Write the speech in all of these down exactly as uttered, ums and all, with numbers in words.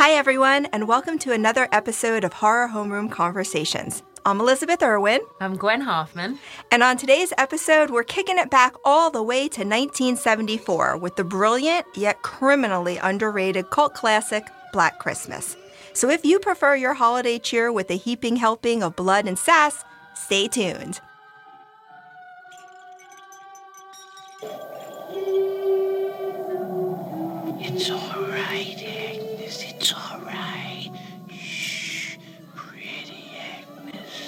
Hi, everyone, and welcome to another episode of Horror Homeroom Conversations. I'm Elizabeth Irwin. I'm Gwen Hoffman. And on today's episode, we're kicking it back all the way to nineteen seventy-four with the brilliant yet criminally underrated cult classic, Black Christmas. So if you prefer your holiday cheer with a heaping helping of blood and sass, stay tuned. It's all right, Agnes. It's all right. Shh, pretty Agnes.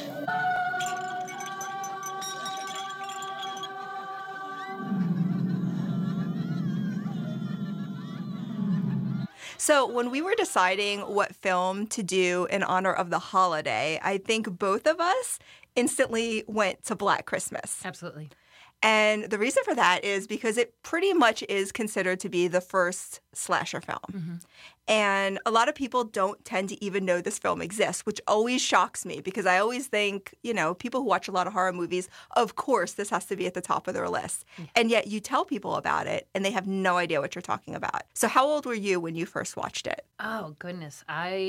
So when we were deciding what film to do in honor of the holiday, I think both of us instantly went to Black Christmas. Absolutely. And the reason for that is because it pretty much is considered to be the first slasher film. Mm-hmm. And a lot of people don't tend to even know this film exists, which always shocks me because I always think, you know, people who watch a lot of horror movies, of course, this has to be at the top of their list. Yeah. And yet you tell people about it and they have no idea what you're talking about. So how old were you when you first watched it? Oh, goodness.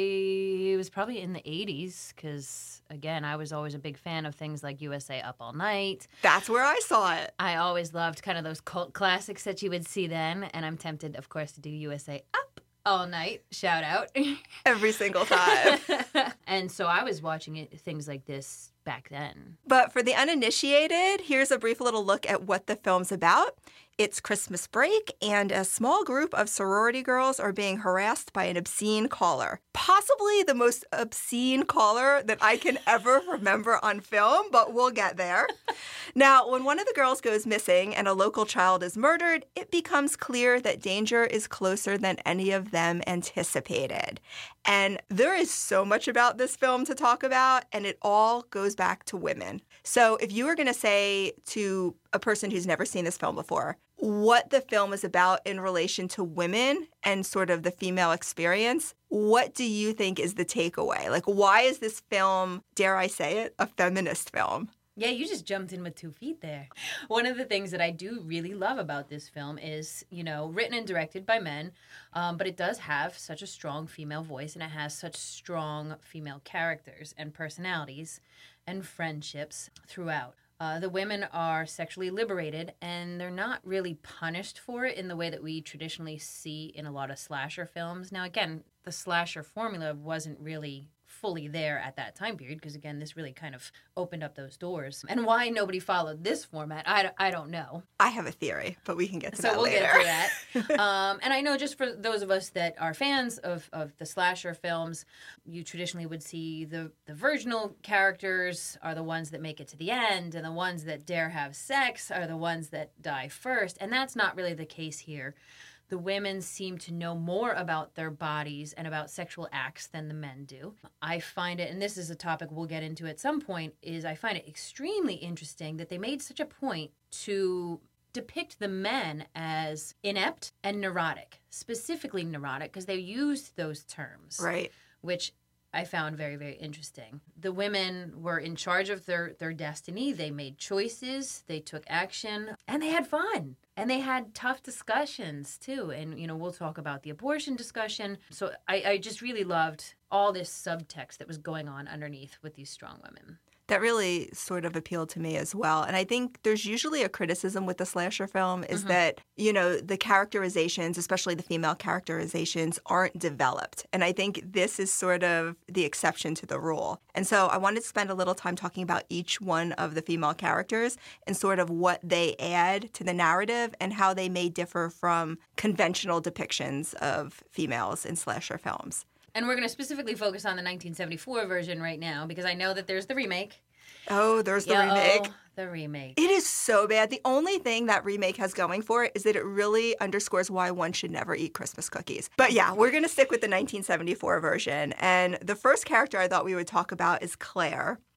I was probably in the eighties because, again, I was always a big fan of things like U S A Up All Night. That's where I saw it. I always loved kind of those cult classics that you would see then. And I'm tempted, of course, to do U S A Up All Night. Shout out. Every single time. And so I was watching it, things like this back then. But for the uninitiated, here's a brief little look at what the film's about. It's Christmas break, and a small group of sorority girls are being harassed by an obscene caller. Possibly the most obscene caller that I can ever remember on film, but we'll get there. Now, when one of the girls goes missing and a local child is murdered, it becomes clear that danger is closer than any of them anticipated. And there is so much about this film to talk about, and it all goes back to women. So if you were going to say to a person who's never seen this film before, what the film is about in relation to women and sort of the female experience, what do you think is the takeaway? Like, why is this film, dare I say it, a feminist film? Yeah, you just jumped in with two feet there. One of the things that I do really love about this film is, you know, written and directed by men, um, but it does have such a strong female voice, and it has such strong female characters and personalities and friendships throughout. Uh, the women are sexually liberated, and they're not really punished for it in the way that we traditionally see in a lot of slasher films. Now, again, the slasher formula wasn't really fully there at that time period because, again, this really kind of opened up those doors. And why nobody followed this format, I, I don't know. I have a theory, but we can get to so that we'll later. So we'll get to that. um, and I know just for those of us that are fans of, of the slasher films, you traditionally would see the, the virginal characters are the ones that make it to the end, and the ones that dare have sex are the ones that die first. And that's not really the case here. The women seem to know more about their bodies and about sexual acts than the men do. I find it, and this is a topic we'll get into at some point, is I find it extremely interesting that they made such a point to depict the men as inept and neurotic, specifically neurotic, because they used those terms. Right. Which I found very, very interesting. The women were in charge of their, their destiny. They made choices, they took action, and they had fun. And they had tough discussions, too. And, you know, we'll talk about the abortion discussion. So I, I just really loved all this subtext that was going on underneath with these strong women. That really sort of appealed to me as well. And I think there's usually a criticism with the slasher film is mm-hmm. that, you know, the characterizations, especially the female characterizations, aren't developed. And I think this is sort of the exception to the rule. And so I wanted to spend a little time talking about each one of the female characters and sort of what they add to the narrative and how they may differ from conventional depictions of females in slasher films. And we're going to specifically focus on the nineteen seventy-four version right now because I know that there's the remake. Oh, there's the yeah, remake. Oh, the remake. It is so bad. The only thing that remake has going for it is that it really underscores why one should never eat Christmas cookies. But yeah, we're going to stick with the nineteen seventy-four version. And the first character I thought we would talk about is Claire.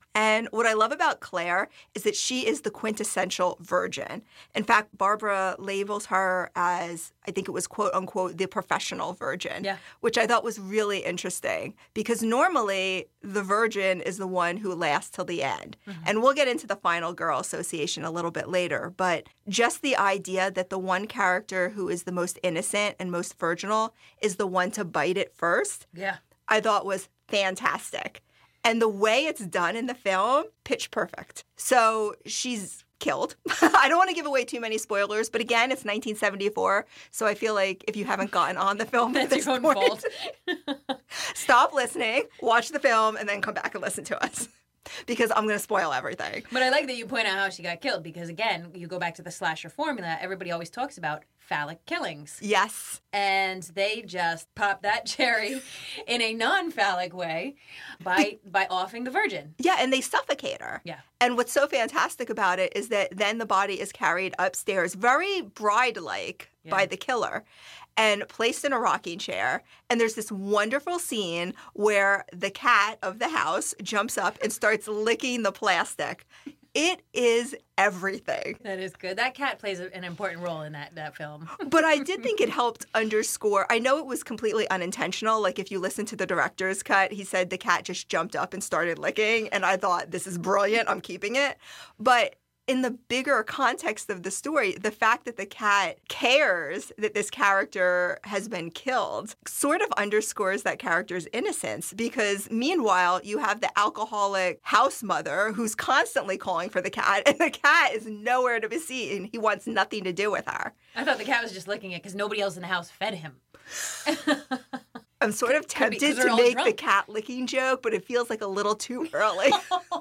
And what I love about Claire is that she is the quintessential virgin. In fact, Barbara labels her as, I think it was quote unquote, the professional virgin, Yeah. which I thought was really interesting because normally the virgin is the one who lasts till the end. Mm-hmm. And we'll get into the Final Girl Association a little bit later. But just the idea that the one character who is the most innocent and most virginal is the one to bite it first, Yeah. I thought was fantastic. And the way it's done in the film, pitch perfect. So she's killed. I don't want to give away too many spoilers, but again, it's nineteen seventy-four, so I feel like if you haven't gotten on the film at That's this your own point, fault. stop listening, watch the film, and then come back and listen to us. Because I'm going to spoil everything. But I like that you point out how she got killed because, again, you go back to the slasher formula. Everybody always talks about phallic killings. Yes. And they just pop that cherry in a non-phallic way by by offing the virgin. Yeah, and they suffocate her. Yeah. And what's so fantastic about it is that then the body is carried upstairs, very bride-like, Yeah. by the killer, and placed in a rocking chair. And there's this wonderful scene where the cat of the house jumps up and starts licking the plastic. It is everything. That is good. That cat plays an important role in that, that film. But I did think it helped underscore. I know it was completely unintentional. Like if you listen to the director's cut, he said the cat just jumped up and started licking. And I thought, this is brilliant. I'm keeping it. But in the bigger context of the story, the fact that the cat cares that this character has been killed sort of underscores that character's innocence because meanwhile, you have the alcoholic house mother who's constantly calling for the cat and the cat is nowhere to be seen. He wants nothing to do with her. I thought the cat was just licking it because nobody else in the house fed him. I'm sort of Could be, 'cause tempted they're to all make drunk. the cat licking joke, but it feels like a little too early.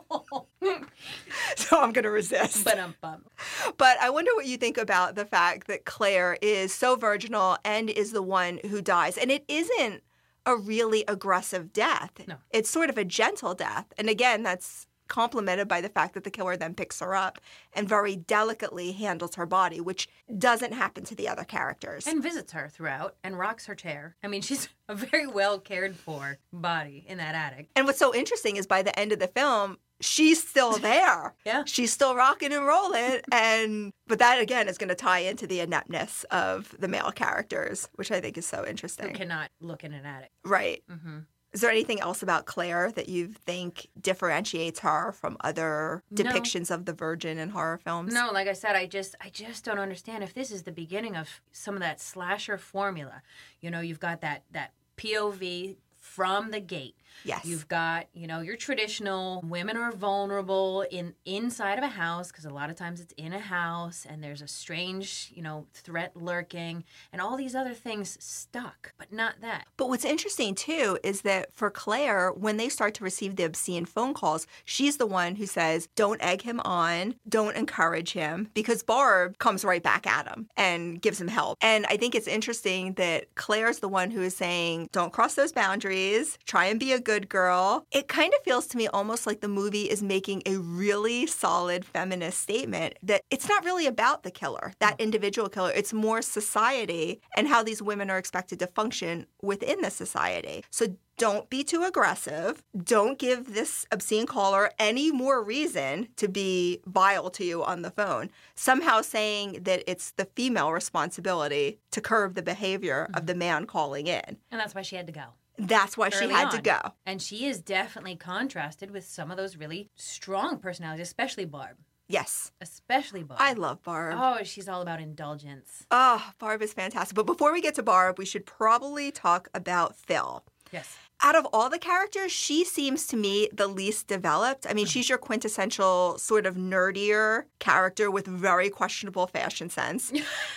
So I'm going to resist. But um bum. But I wonder what you think about the fact that Claire is so virginal and is the one who dies. And it isn't a really aggressive death. No. It's sort of a gentle death. And again, that's complemented by the fact that the killer then picks her up and very delicately handles her body, which doesn't happen to the other characters. And visits her throughout and rocks her chair. I mean, she's a very well cared for body in that attic. And what's so interesting is by the end of the film, she's still there. Yeah. She's still rocking and rolling. And but that again is going to tie into the ineptness of the male characters, which I think is so Who interesting. cannot look in an attic. Right. Mm-hmm. Is there anything else about Claire that you think differentiates her from other No. depictions of the Virgin in horror films? No, like I said, I just I just don't understand if this is the beginning of some of that slasher formula. You know, you've got that that P O V from the gate. Yes. You've got, you know, your traditional women are vulnerable in inside of a house because a lot of times it's in a house and there's a strange, you know, threat lurking and all these other things stuck, but not that. But what's interesting, too, is that for Claire, when they start to receive the obscene phone calls, she's the one who says, don't egg him on, don't encourage him, because Barb comes right back at him and gives him help. And I think it's interesting that Claire's the one who is saying, don't cross those boundaries, try and be a good girl. It kind of feels to me almost like the movie is making a really solid feminist statement that it's not really about the killer, that individual killer. It's more society and how these women are expected to function within the society. So don't be too aggressive. Don't give this obscene caller any more reason to be vile to you on the phone. Somehow saying that it's the female responsibility to curb the behavior mm-hmm. of the man calling in. And that's why she had to go. That's why she Early had on. to go. And she is definitely contrasted with some of those really strong personalities, especially Barb. Yes. Especially Barb. I love Barb. Oh, she's all about indulgence. Oh, Barb is fantastic. But before we get to Barb, we should probably talk about Phil. Yes. Out of all the characters, she seems to me the least developed. I mean, she's your quintessential sort of nerdier character with very questionable fashion sense.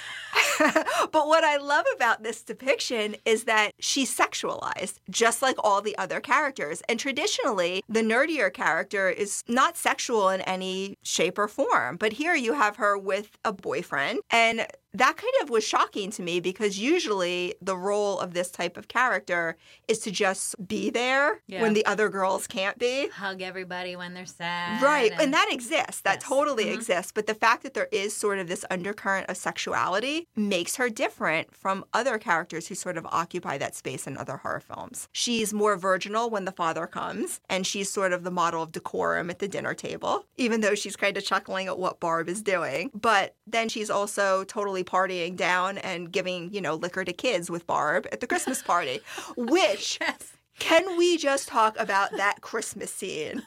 But what I love about this depiction is that she's sexualized, just like all the other characters. And traditionally, the nerdier character is not sexual in any shape or form. But here you have her with a boyfriend. And that kind of was shocking to me because usually the role of this type of character is to just be there Yeah. when the other girls can't be. Hug everybody when they're sad. Right. And that exists. That Yes. totally Mhm. exists. But the fact that there is sort of this undercurrent of sexuality makes her different from other characters who sort of occupy that space in other horror films. She's more virginal when the father comes, and she's sort of the model of decorum at the dinner table, even though she's kind of chuckling at what Barb is doing. But then she's also totally partying down and giving, you know, liquor to kids with Barb at the Christmas party, which, Yes. can we just talk about that Christmas scene?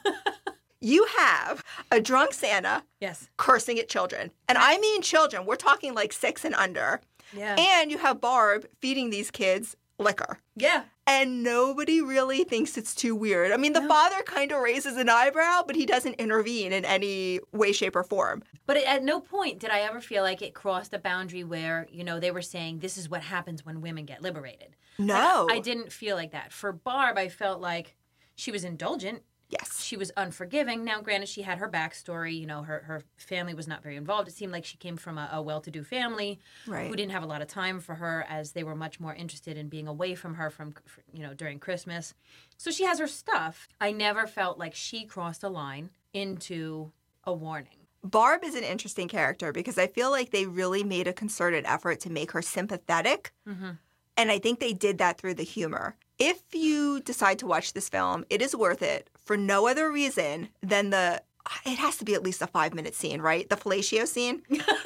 You have a drunk Santa Yes. cursing at children. And I mean children. We're talking like six and under. Yeah. And you have Barb feeding these kids liquor. Yeah. And nobody really thinks it's too weird. I mean, the No. father kind of raises an eyebrow, but he doesn't intervene in any way, shape, or form. But at no point did I ever feel like it crossed a boundary where, you know, they were saying this is what happens when women get liberated. No. I didn't feel like that. For Barb, I felt like she was indulgent. Yes. She was unforgiving. Now, granted, she had her backstory. You know, her, her family was not very involved. It seemed like she came from a, a well-to-do family Right. who didn't have a lot of time for her, as they were much more interested in being away from her from, you know, during Christmas. So she has her stuff. I never felt like she crossed a line into a warning. Barb is an interesting character because I feel like they really made a concerted effort to make her sympathetic. Mm-hmm. And I think they did that through the humor. If you decide to watch this film, it is worth it for no other reason than the, it has to be at least a five minute scene, right? The fellatio scene.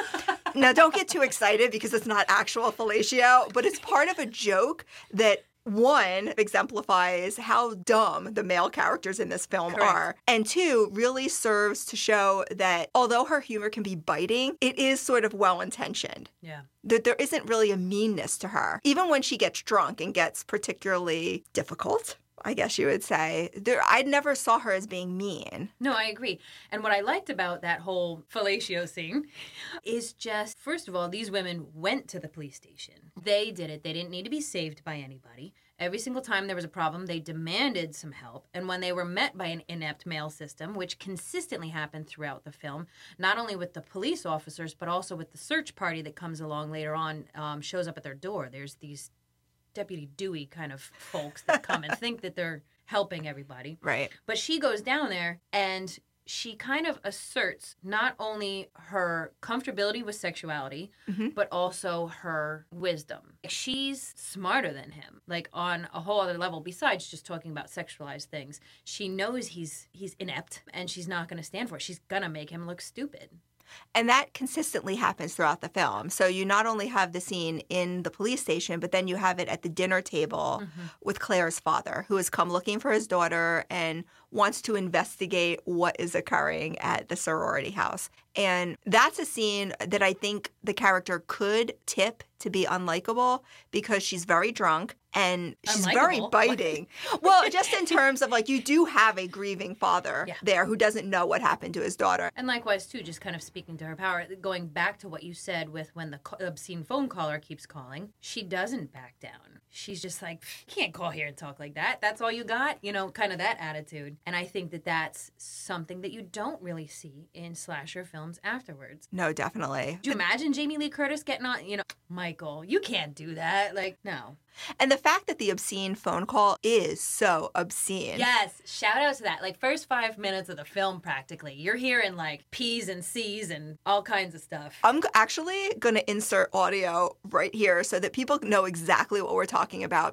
Now, don't get too excited because it's not actual fellatio, but it's part of a joke that, one, exemplifies how dumb the male characters in this film Correct. are. And two, really serves to show that although her humor can be biting, it is sort of well-intentioned. Yeah. That there isn't really a meanness to her. Even when she gets drunk and gets particularly difficult, I guess you would say, there, I never saw her as being mean. No, I agree. And what I liked about that whole fellatio scene is just, first of all, these women went to the police station. They did it. They didn't need to be saved by anybody. Every single time there was a problem, they demanded some help. And when they were met by an inept male system, which consistently happened throughout the film, not only with the police officers, but also with the search party that comes along later on, um, shows up at their door. There's these Deputy Dewey kind of folks that come and think that they're helping everybody. Right. But she goes down there and she kind of asserts not only her comfortability with sexuality, Mm-hmm. but also her wisdom. She's smarter than him, like on a whole other level, besides just talking about sexualized things. She knows he's he's inept and she's not going to stand for it. She's going to make him look stupid. And that consistently happens throughout the film. So you not only have the scene in the police station, but then you have it at the dinner table Mm-hmm. with Claire's father, who has come looking for his daughter and wants to investigate what is occurring at the sorority house. And that's a scene that I think the character could tip to be unlikable because she's very drunk and she's very Unlikable? biting. Well, just in terms of like, you do have a grieving father Yeah. there who doesn't know what happened to his daughter. And likewise, too, just kind of speaking to her power, going back to what you said with when the co- obscene phone caller keeps calling, she doesn't back down. She's just like, you can't call here and talk like that. That's all you got? You know, kind of that attitude. And I think that that's something that you don't really see in slasher films afterwards. No, definitely. Do you imagine Jamie Lee Curtis getting on, you know, Michael, you can't do that. Like, no. And the fact that the obscene phone call is so obscene. Yes, shout out to that. Like, first five minutes of the film, practically. You're hearing, like, P's and C's and all kinds of stuff. I'm g- actually going to insert audio right here so that people know exactly what we're talking about.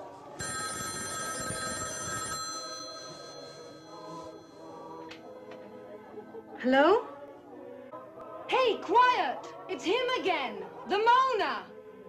Hello? Hey, quiet! It's him again! The Mona!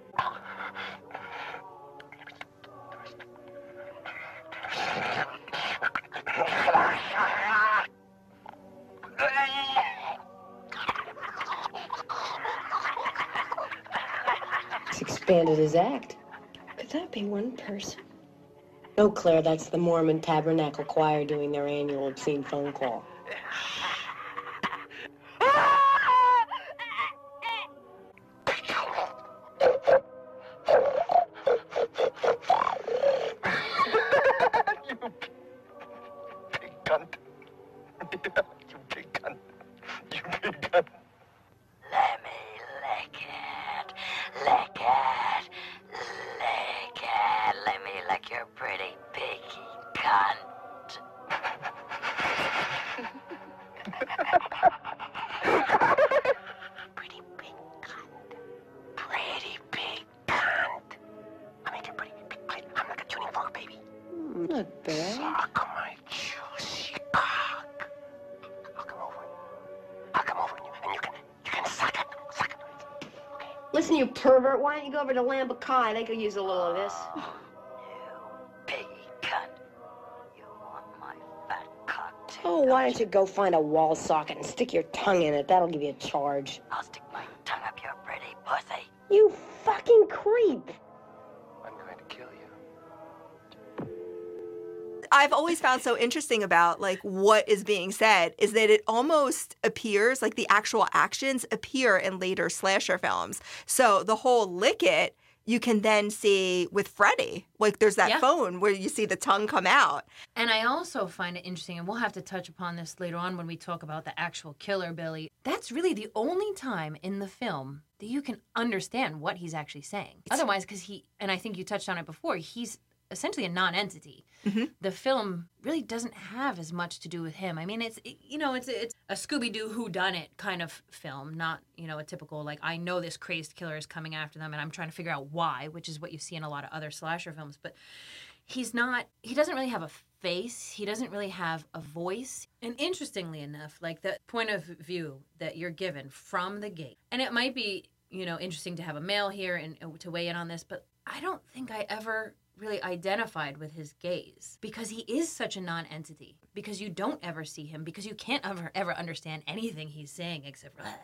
He's expanded his act. Could that be one person? No, Claire, that's the Mormon Tabernacle Choir doing their annual obscene phone call. Big cunt. You big cunt. You big cunt. Let me lick it. Lick it. Lick it. Let me lick your pretty piggy cunt. not bad. Suck my juicy cock. I'll come over. I'll come over and you, and you can you can suck it. Suck it. Okay. Listen, you pervert, why don't you go over to Lamb Kai? They could use a little of this. You piggy cunt. You want my fat cock too? Oh, why don't you go find a wall socket and stick your tongue in it? That'll give you a charge. I'll stick my tongue up your pretty pussy. You fucking creep. I'm going to kill you. I've always found so interesting about like what is being said is that it almost appears like the actual actions appear in later slasher films. So the whole lick it, you can then see with Freddy. Like there's that Yeah. phone where you see the tongue come out. And I also find it interesting, and we'll have to touch upon this later on when we talk about the actual killer, Billy. That's really the only time in the film that you can understand what he's actually saying. Otherwise, because he, and I think you touched on it before, he's essentially a non-entity. Mm-hmm. The film really doesn't have as much to do with him. I mean, it's, it, you know, it's it's a Scooby-Doo whodunit kind of film, not, you know, a typical, like, I know this crazed killer is coming after them and I'm trying to figure out why, which is what you see in a lot of other slasher films. But he's not, he doesn't really have a face. He doesn't really have a voice. And interestingly enough, like the point of view that you're given from the gate, and it might be, you know, interesting to have a male here and uh, to weigh in on this, but I don't think I ever really identified with his gaze because he is such a non-entity, because you don't ever see him, because you can't ever ever understand anything he's saying except for,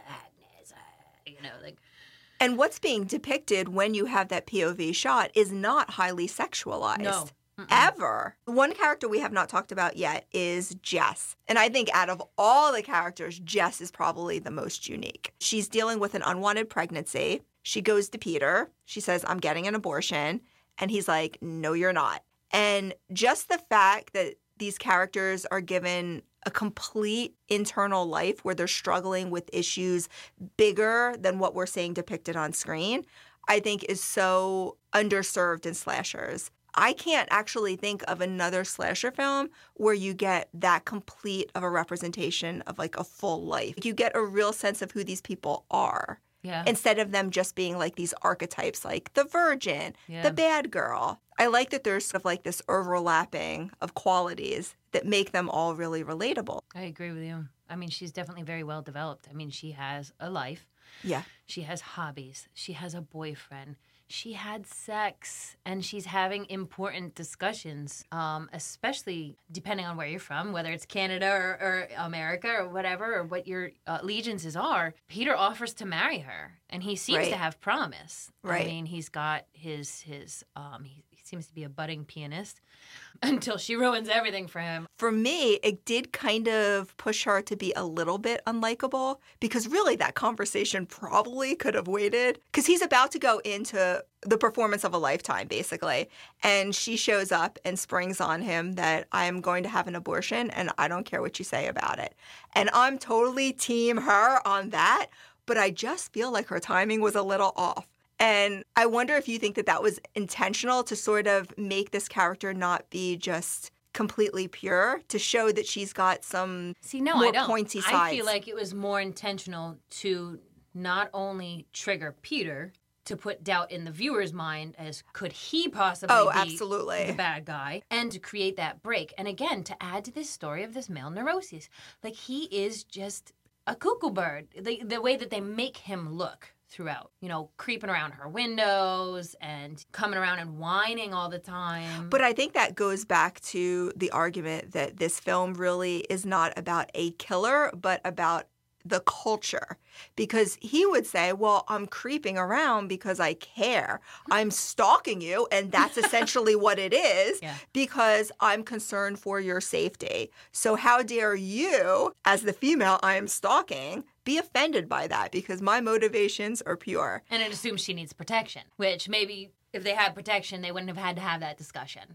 you know, like. And what's being depicted when you have that P O V shot is not highly sexualized. No. Ever. One character we have not talked about yet is Jess. And I think out of all the characters, Jess is probably the most unique. She's dealing with an unwanted pregnancy. She goes to Peter. She says, I'm getting an abortion. And he's like, no, you're not. And just the fact that these characters are given a complete internal life where they're struggling with issues bigger than what we're seeing depicted on screen, I think is so underserved in slashers. I can't actually think of another slasher film where you get that complete of a representation of like a full life. You get a real sense of who these people are. Yeah. Instead of them just being like these archetypes like the virgin, Yeah. the bad girl. I like that there's sort of like this overlapping of qualities that make them all really relatable. I agree with you. I mean, she's definitely very well developed. I mean, she has a life. Yeah. She has hobbies. She has a boyfriend. She had sex, and she's having important discussions, um, especially depending on where you're from, whether it's Canada or, or America or whatever, or what your uh, allegiances are. Peter offers to marry her, and he seems Right. to have promise. Right. I mean, he's got his, his um, he, he seems to be a budding pianist until she ruins everything for him. For me, it did kind of push her to be a little bit unlikable because really that conversation probably could have waited because he's about to go into the performance of a lifetime, basically. And she shows up and springs on him that I'm going to have an abortion and I don't care what you say about it. And I'm totally team her on that, but I just feel like her timing was a little off. And I wonder if you think that that was intentional to sort of make this character not be just completely pure, to show that she's got some See, no, more I don't. pointy sides. I feel like it was more intentional to not only trigger Peter to put doubt in the viewer's mind as could he possibly Oh, be absolutely. the bad guy, and to create that break. And again, to add to this story of this male neurosis. Like, he is just a cuckoo bird. The, the way that they make him look throughout, you know, creeping around her windows and coming around and whining all the time. But I think that goes back to the argument that this film really is not about a killer, but about the culture. Because he would say, well, I'm creeping around because I care. I'm stalking you, and that's essentially what it is, Yeah. because I'm concerned for your safety. So how dare you, as the female I am stalking, be offended by that, because my motivations are pure. And it assumes she needs protection, which maybe if they had protection, they wouldn't have had to have that discussion.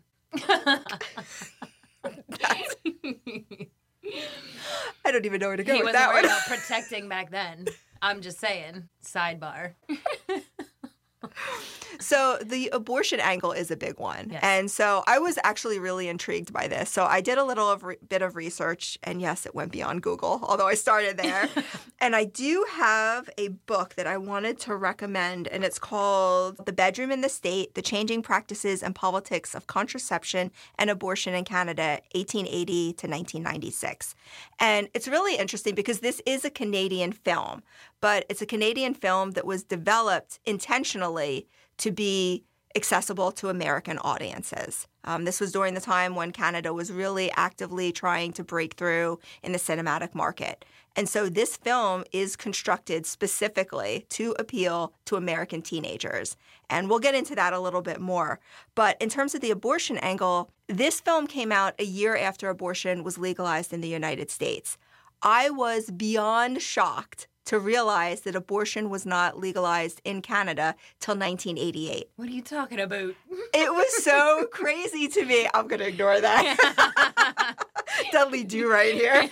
I don't even know where to go He with wasn't that worried one. about protecting back then. I'm just saying. Sidebar. So the abortion angle is a big one. Yes. And so I was actually really intrigued by this. So I did a little of re- bit of research, and yes, it went beyond Google, although I started there. And I do have a book that I wanted to recommend, and it's called The Bedroom in the State, The Changing Practices and Politics of Contraception and Abortion in Canada, eighteen eighty to nineteen ninety-six. And it's really interesting because this is a Canadian film, but it's a Canadian film that was developed intentionally to be accessible to American audiences. Um, this was during the time when Canada was really actively trying to break through in the cinematic market. And so this film is constructed specifically to appeal to American teenagers. And we'll get into that a little bit more. But in terms of the abortion angle, this film came out a year after abortion was legalized in the United States. I was beyond shocked to realize that abortion was not legalized in Canada till nineteen eighty-eight. What are you talking about? It was so crazy to me. I'm going to ignore that. Dudley Do right here.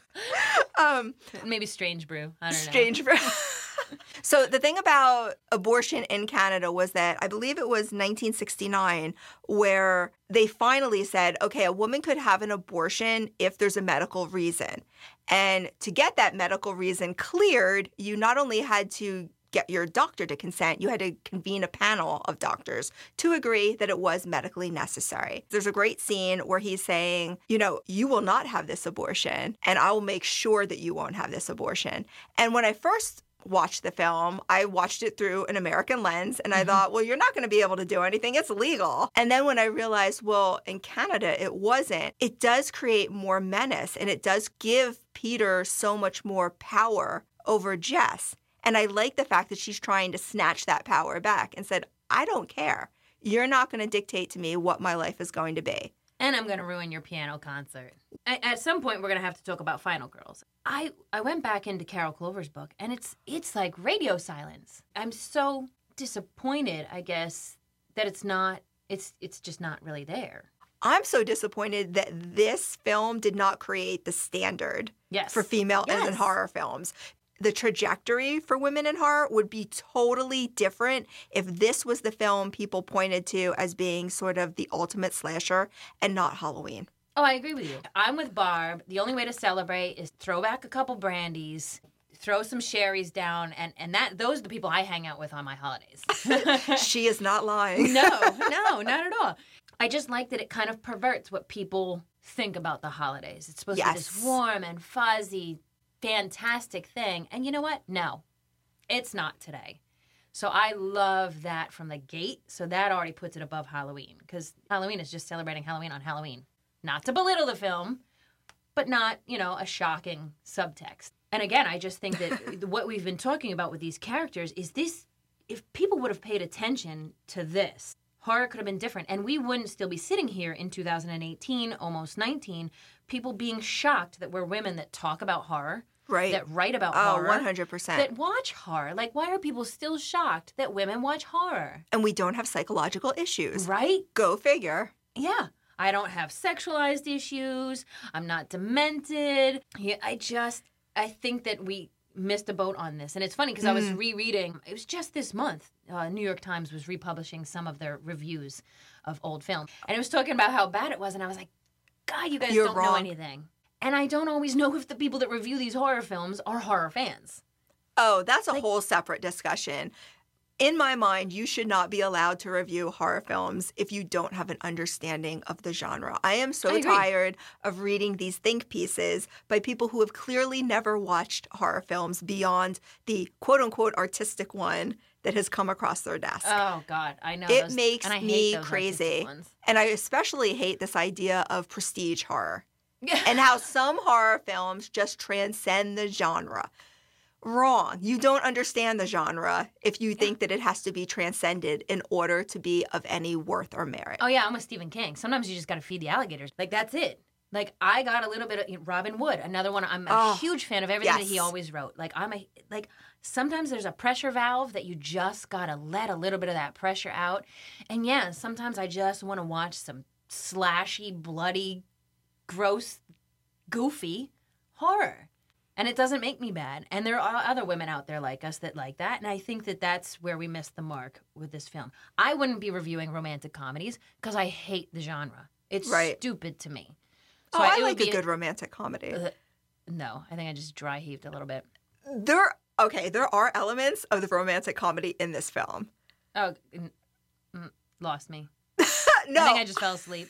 Um, Maybe Strange Brew. I don't know. Strange Brew. So the thing about abortion in Canada was that I believe it was nineteen sixty-nine where they finally said, okay, a woman could have an abortion if there's a medical reason. And to get that medical reason cleared, you not only had to get your doctor to consent, you had to convene a panel of doctors to agree that it was medically necessary. There's a great scene where he's saying, you know, you will not have this abortion, and I will make sure that you won't have this abortion. And when I first watched the film, I watched it through an American lens, and I mm-hmm. thought, well, you're not going to be able to do anything. It's legal. And then when I realized, well, in Canada, it wasn't, it does create more menace, and it does give Peter so much more power over Jess. And I like the fact that she's trying to snatch that power back and said, I don't care. You're not going to dictate to me what my life is going to be. And I'm going to ruin your piano concert. At, at some point, we're going to have to talk about Final Girls. I, I went back into Carol Clover's book, and it's it's like radio silence. I'm so disappointed, I guess, that it's not, it's it's just not really there. I'm so disappointed that this film did not create the standard yes. for female yes. in horror films. The trajectory for women in horror would be totally different if this was the film people pointed to as being sort of the ultimate slasher and not Halloween. Oh, I agree with you. I'm with Barb. The only way to celebrate is throw back a couple brandies, throw some sherries down, and, and that those are the people I hang out with on my holidays. She is not lying. No, no, not at all. I just like that it kind of perverts what people think about the holidays. It's supposed yes. to be this warm and fuzzy, fantastic thing. And you know what? No, it's not today. So I love that from the gate. So that already puts it above Halloween, because Halloween is just celebrating Halloween on Halloween. Not to belittle the film, but not, you know, a shocking subtext. And again, I just think that what we've been talking about with these characters is this, if people would have paid attention to this, horror could have been different. And we wouldn't still be sitting here in two thousand eighteen, almost nineteen, people being shocked that we're women that talk about horror. Right. That write about oh, horror. one hundred percent. That watch horror. Like, why are people still shocked that women watch horror? And we don't have psychological issues. Right? Go figure. Yeah. I don't have sexualized issues. I'm not demented. Yeah, I just, I think that we missed a boat on this. And it's funny because mm. I was rereading, it was just this month, uh, New York Times was republishing some of their reviews of old film. And it was talking about how bad it was. And I was like, God, you guys You're don't wrong. know anything. And I don't always know if the people that review these horror films are horror fans. Oh, that's a Like, whole separate discussion. In my mind, you should not be allowed to review horror films if you don't have an understanding of the genre. I am so I agree. tired of reading these think pieces by people who have clearly never watched horror films beyond the quote-unquote artistic one that has come across their desk. Oh, God, I know. It those, makes and I hate me those crazy. artistic ones. And I especially hate this idea of prestige horror and how some horror films just transcend the genre. Wrong. You don't understand the genre if you think that it has to be transcended in order to be of any worth or merit. Oh, yeah, I'm with Stephen King. Sometimes you just got to feed the alligators. Like, that's it. Like, I got a little bit of Robin Wood, another one. I'm a Oh, huge fan of everything yes. that he always wrote. Like, I'm a, like, sometimes there's a pressure valve that you just got to let a little bit of that pressure out. And yeah, sometimes I just want to watch some slashy, bloody, gross, goofy horror. And it doesn't make me bad. And there are other women out there like us that like that. And I think that that's where we missed the mark with this film. I wouldn't be reviewing romantic comedies because I hate the genre. It's Right. stupid to me. oh, I it would like a be- good romantic comedy. Uh, no, I think I just dry heaved a little bit. There, okay, there are elements of the romantic comedy in this film. Oh, mm, mm, lost me. no, I think I just fell asleep.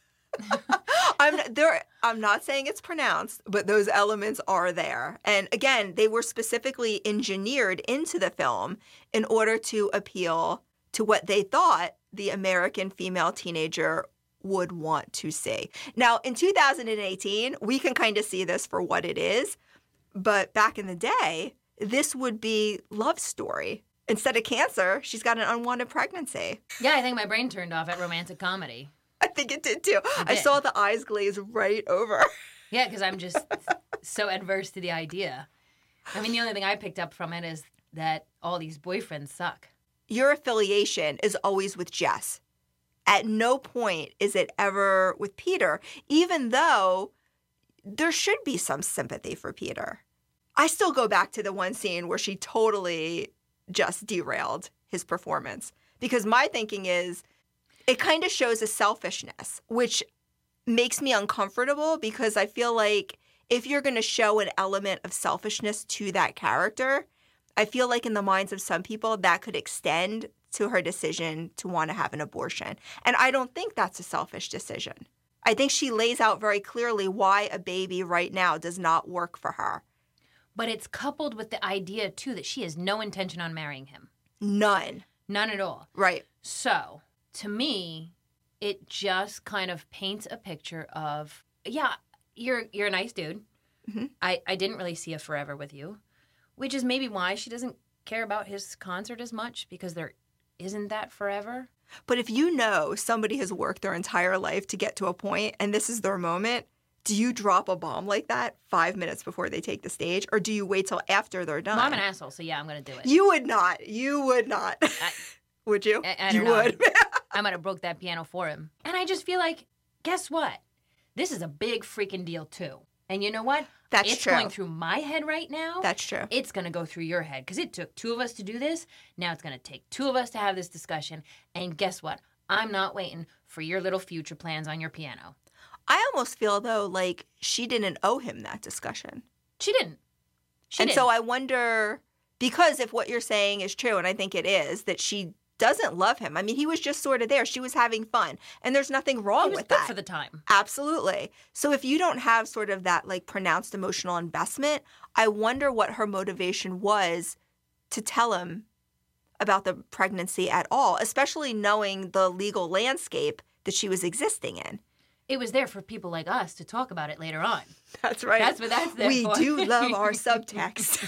I'm there. I'm not saying it's pronounced, but those elements are there. And again, they were specifically engineered into the film in order to appeal to what they thought the American female teenager would want to see. Now, in two thousand eighteen, we can kind of see this for what it is. But back in the day, this would be love story. Instead of cancer, she's got an unwanted pregnancy. Yeah, I think my brain turned off at romantic comedy. I think it did too. I did. saw the eyes glaze right over. Yeah, because I'm just so adverse to the idea. I mean, the only thing I picked up from it is that all these boyfriends suck. Your affiliation is always with Jess. At no point is it ever with Peter, even though there should be some sympathy for Peter. I still go back to the one scene where she totally just derailed his performance, because my thinking is it kind of shows a selfishness, which makes me uncomfortable, because I feel like if you're going to show an element of selfishness to that character, I feel like in the minds of some people that could extend to her decision to want to have an abortion. And I don't think that's a selfish decision. I think she lays out very clearly why a baby right now does not work for her. But it's coupled with the idea, too, that she has no intention on marrying him. None. None at all. Right. So, to me, it just kind of paints a picture of, yeah, you're you're a nice dude. Mhm. I, I didn't really see a forever with you, which is maybe why she doesn't care about his concert as much, because there isn't that forever. But if you know somebody has worked their entire life to get to a point and this is their moment, do you drop a bomb like that five minutes before they take the stage, or do you wait till after they're done? Well, I'm an asshole, so yeah, I'm going to do it. You would not. You would not. I, would you? I, I you don't know. would. I might have broke that piano for him. And I just feel like, guess what? This is a big freaking deal, too. And you know what? That's it's true. going through my head right now. That's true. It's going to go through your head, because it took two of us to do this. Now it's going to take two of us to have this discussion. And guess what? I'm not waiting for your little future plans on your piano. I almost feel, though, like she didn't owe him that discussion. She didn't. She and didn't. so I wonder, because if what you're saying is true, and I think it is, that she doesn't love him. I mean, he was just sort of there. She was having fun. And there's nothing wrong He was with good that. for the time. Absolutely. So if you don't have sort of that like pronounced emotional investment, I wonder what her motivation was to tell him about the pregnancy at all, especially knowing the legal landscape that she was existing in. It was there for people like us to talk about it later on. That's right. That's what that's there we for. do love our subtext.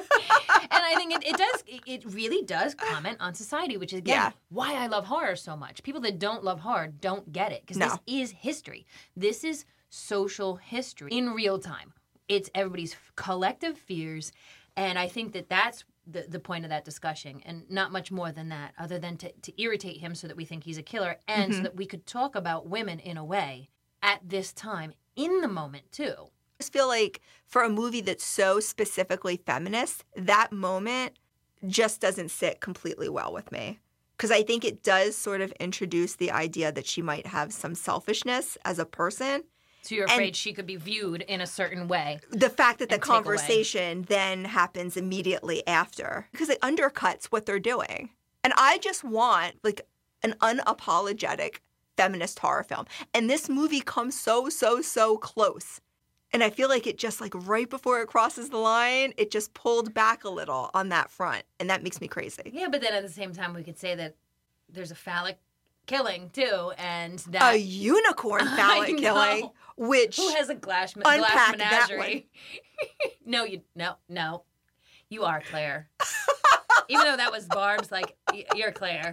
And I think it, it does, it, it really does comment on society, which is, again, Yeah. why I love horror so much. People that don't love horror don't get it, because No. this is history. This is social history in real time. It's everybody's collective fears, and I think that that's the, the point of that discussion, and not much more than that, other than to, to irritate him so that we think he's a killer, and so that we could talk about women in a way at this time, in the moment, too. I just feel like for a movie that's so specifically feminist, that moment just doesn't sit completely well with me. Because I think it does sort of introduce the idea that she might have some selfishness as a person. So you're And- afraid she could be viewed in a certain way. The fact that the And take away. conversation then happens immediately after, because it undercuts what they're doing. And I just want like an unapologetic feminist horror film. And this movie comes so, so, so close. And I feel like it just like right before it crosses the line, it just pulled back a little on that front. And that makes me crazy. Yeah, but then at the same time, we could say that there's a phallic killing, too, and A that... unicorn I phallic know. killing, which Who has a glass, glass Unpack that menagerie? no, you... No, no. You are Claire. Even though that was Barb's, like, y- you're Claire.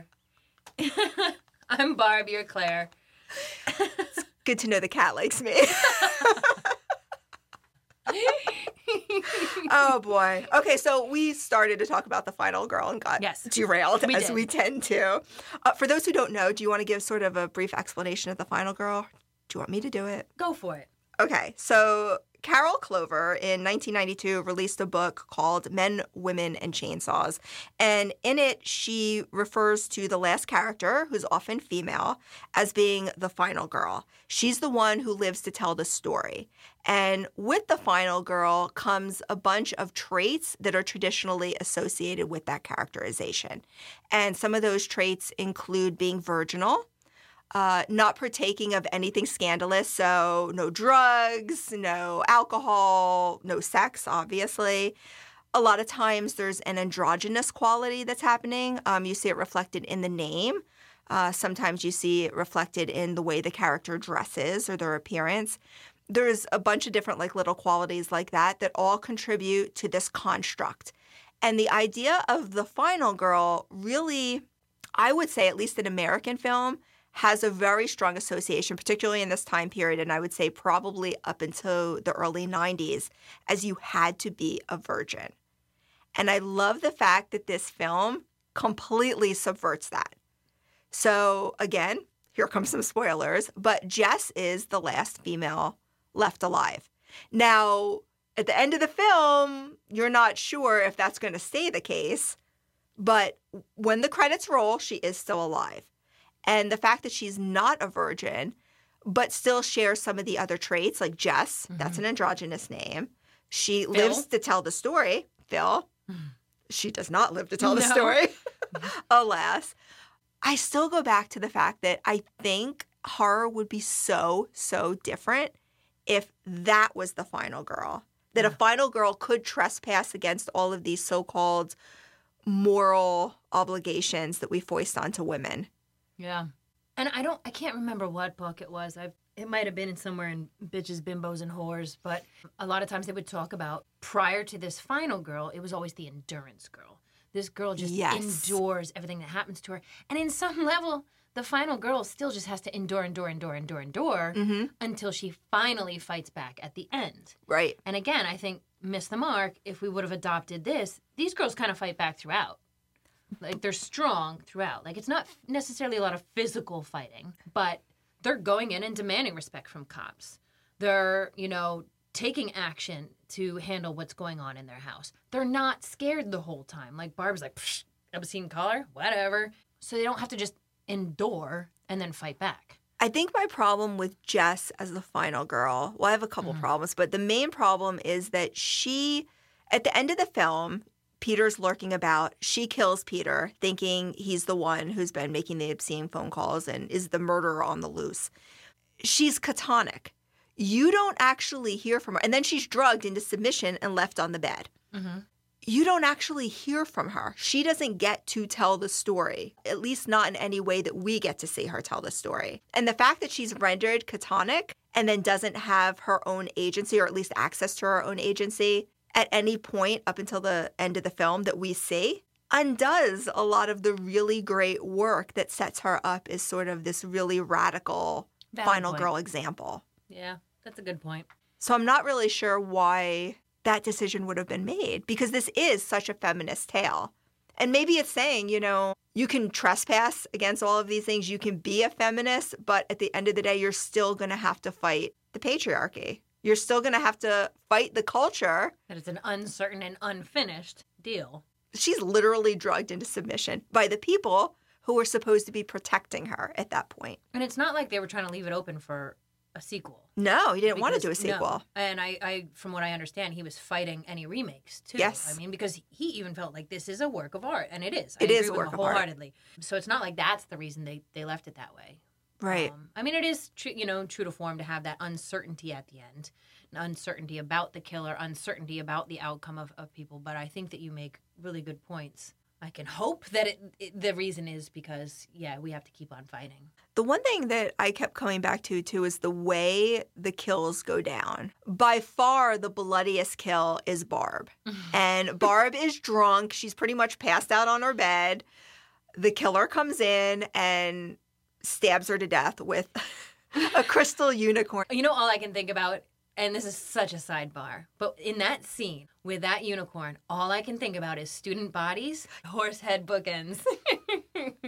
I'm Barb, you're Claire. good to know the cat likes me. Oh boy. Okay, so we started to talk about the final girl and got Yes, derailed we as did. we tend to. Uh, for those who don't know, do you want to give sort of a brief explanation of the final girl? Do you want me to do it? Go for it. Okay, so Carol Clover in nineteen ninety-two released a book called Men, Women, and Chainsaws. And in it, she refers to the last character, who's often female, as being the final girl. She's the one who lives to tell the story. And with the final girl comes a bunch of traits that are traditionally associated with that characterization. And some of those traits include being virginal, Uh, not partaking of anything scandalous, so no drugs, no alcohol, no sex, obviously. A lot of times there's an androgynous quality that's happening. Um, you see it reflected in the name. Uh, sometimes you see it reflected in the way the character dresses or their appearance. There's a bunch of different like little qualities like that that all contribute to this construct. And the idea of the final girl really, I would say, at least in American film, has a very strong association, particularly in this time period, and I would say probably up until the early nineties, as you had to be a virgin. And I love the fact that this film completely subverts that. So again, here comes some spoilers, but Jess is the last female left alive. Now, at the end of the film, you're not sure if that's going to stay the case, but when the credits roll, she is still alive. And the fact that she's not a virgin, but still shares some of the other traits, like Jess, mm-hmm. that's an androgynous name. She Phil? lives to tell the story. Phil, mm. she does not live to tell no. the story, alas. I still go back to the fact that I think horror would be so, so different if that was the final girl. That yeah. a final girl could trespass against all of these so-called moral obligations that we foist onto women. Yeah. And I don't, I can't remember what book it was. I've, it might have been in somewhere in Bitches, Bimbos, and Whores, but a lot of times they would talk about prior to this final girl, it was always the endurance girl. This girl just yes. endures everything that happens to her. And in some level, the final girl still just has to endure, endure, endure, endure, endure mm-hmm. until she finally fights back at the end. Right. And again, I think, miss the mark, if we would have adopted this, these girls kind of fight back throughout. Like, they're strong throughout. Like, it's not necessarily a lot of physical fighting, but they're going in and demanding respect from cops. They're, you know, taking action to handle what's going on in their house. They're not scared the whole time. Like, Barb's like, psh, obscene collar, whatever. So they don't have to just endure and then fight back. I think my problem with Jess as the final girl, well, I have a couple mm-hmm. problems, but the main problem is that she, at the end of the film, Peter's lurking about. She kills Peter, thinking he's the one who's been making the obscene phone calls and is the murderer on the loose. She's catatonic. You don't actually hear from her. And then she's drugged into submission and left on the bed. Mm-hmm. You don't actually hear from her. She doesn't get to tell the story, at least not in any way that we get to see her tell the story. And the fact that she's rendered catatonic and then doesn't have her own agency, or at least access to her own agency, at any point up until the end of the film that we see, undoes a lot of the really great work that sets her up as sort of this really radical Valid final point. Girl example. Yeah, that's a good point. So I'm not really sure why that decision would have been made, because this is such a feminist tale. And maybe it's saying, you know, you can trespass against all of these things, you can be a feminist, but at the end of the day, you're still going to have to fight the patriarchy. You're still going to have to fight the culture. That it's an uncertain and unfinished deal. She's literally drugged into submission by the people who were supposed to be protecting her at that point. And it's not like they were trying to leave it open for a sequel. No, he didn't because, want to do a sequel. No. And I, I, from what I understand, he was fighting any remakes, too. Yes. I mean, because he even felt like this is a work of art, and it is. It I is a agree work with of him art. Wholeheartedly. So it's not like that's the reason they, they left it that way. Right. Um, I mean, it is, tr- you know, true to form to have that uncertainty at the end. Uncertainty about the killer, uncertainty about the outcome of, of people. But I think that you make really good points. I can hope that it, it, the reason is because, yeah, we have to keep on fighting. The one thing that I kept coming back to, too, is the way the kills go down. By far, the bloodiest kill is Barb. And Barb is drunk. She's pretty much passed out on her bed. The killer comes in and stabs her to death with a crystal unicorn. You know, all I can think about, and this is such a sidebar, but in that scene with that unicorn, all I can think about is student bodies, horse head bookends.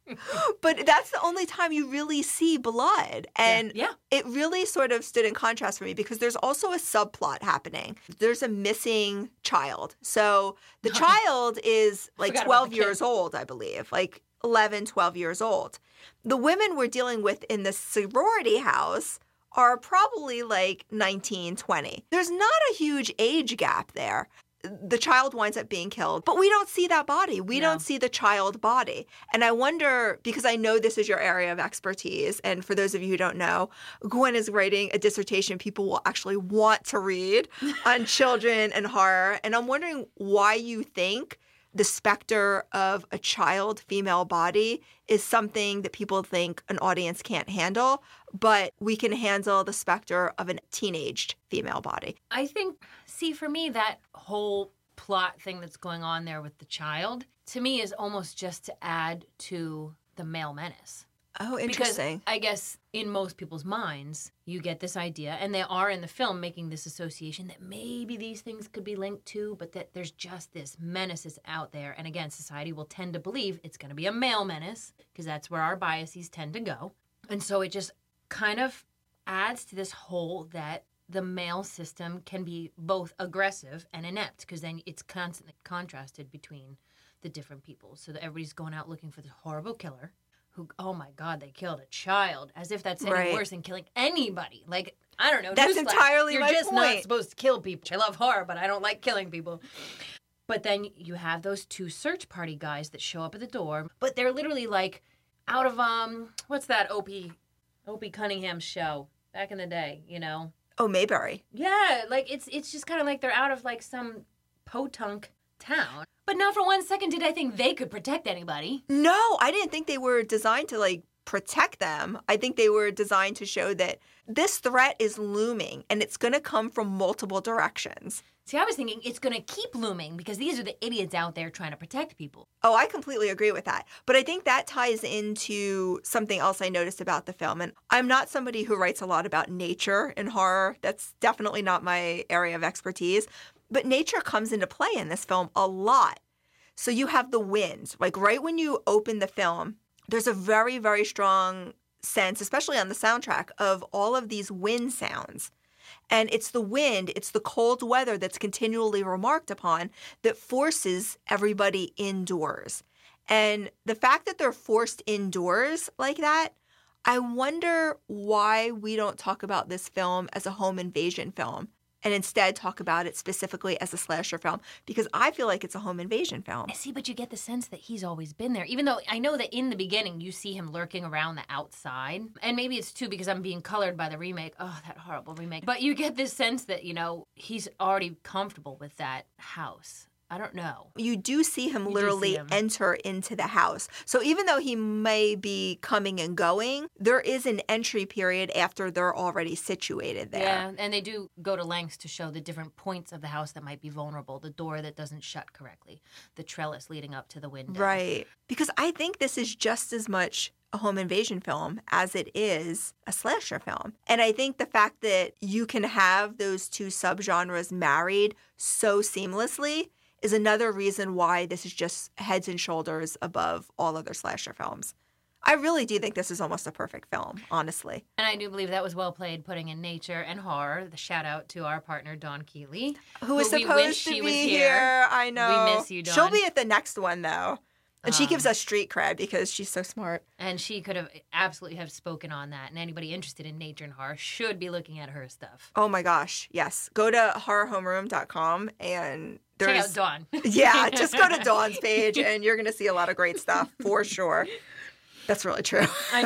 But that's the only time you really see blood. And Yeah. it really sort of stood in contrast for me because there's also a subplot happening. There's a missing child. So the child is like Forgot about twelve the kid. years old, I believe, like eleven, twelve years old. The women we're dealing with in the sorority house are probably like nineteen, twenty. There's not a huge age gap there. The child winds up being killed, but we don't see that body. We No. don't see the child body. And I wonder, because I know this is your area of expertise, and for those of you who don't know, Gwen is writing a dissertation people will actually want to read on children and horror. And I'm wondering why you think the specter of a child female body is something that people think an audience can't handle, but we can handle the specter of a teenaged female body. I think, see, for me, that whole plot thing that's going on there with the child, to me, is almost just to add to the male menace. Oh, interesting. Because I guess in most people's minds, you get this idea, and they are in the film making this association that maybe these things could be linked to, but that there's just this menace that's out there. And again, society will tend to believe it's going to be a male menace because that's where our biases tend to go. And so it just kind of adds to this whole that the male system can be both aggressive and inept because then it's constantly contrasted between the different people. So that everybody's going out looking for this horrible killer. Who, oh my God, they killed a child, as if that's any Right. worse than killing anybody. Like, I don't know. That's newsflash, entirely You're my just point. not supposed to kill people. I love horror, but I don't like killing people. But then you have those two search party guys that show up at the door, but they're literally like out of, um, what's that Opie, Opie Cunningham show back in the day, you know? Oh, Mayberry. Yeah, like it's it's just kind of like they're out of like some podunk town. But not for one second did I think they could protect anybody. No, I didn't think they were designed to like protect them. I think they were designed to show that this threat is looming and it's going to come from multiple directions. See, I was thinking it's going to keep looming because these are the idiots out there trying to protect people. Oh, I completely agree with that. But I think that ties into something else I noticed about the film. And I'm not somebody who writes a lot about nature in horror. That's definitely not my area of expertise. But nature comes into play in this film a lot. So you have the wind. Like right when you open the film, there's a very, very strong sense, especially on the soundtrack, of all of these wind sounds. And it's the wind, it's the cold weather that's continually remarked upon that forces everybody indoors. And the fact that they're forced indoors like that, I wonder why we don't talk about this film as a home invasion film and instead talk about it specifically as a slasher film, because I feel like it's a home invasion film. I see, but you get the sense that he's always been there, even though I know that in the beginning you see him lurking around the outside. And maybe it's too because I'm being colored by the remake. Oh, that horrible remake. But you get this sense that, you know, he's already comfortable with that house. I don't know. You do see him do literally see him. enter into the house. So even though he may be coming and going, there is an entry period after they're already situated there. Yeah, and they do go to lengths to show the different points of the house that might be vulnerable. The door that doesn't shut correctly. The trellis leading up to the window. Right. Because I think this is just as much a home invasion film as it is a slasher film. And I think the fact that you can have those two subgenres married so seamlessly is another reason why this is just heads and shoulders above all other slasher films. I really do think this is almost a perfect film, honestly. And I do believe that was well played, putting in nature and horror. The shout out to our partner, Dawn Keeley. Who is we supposed wish to she be was here. here. I know. We miss you, Dawn. She'll be at the next one, though. And she Um, gives us street cred because she's so smart. And she could have absolutely have spoken on that. And anybody interested in nature and horror should be looking at her stuff. Oh my gosh, yes. Go to horror homeroom dot com and Check there's... out Dawn. Yeah, just go to Dawn's page and you're going to see a lot of great stuff for sure. That's really true. I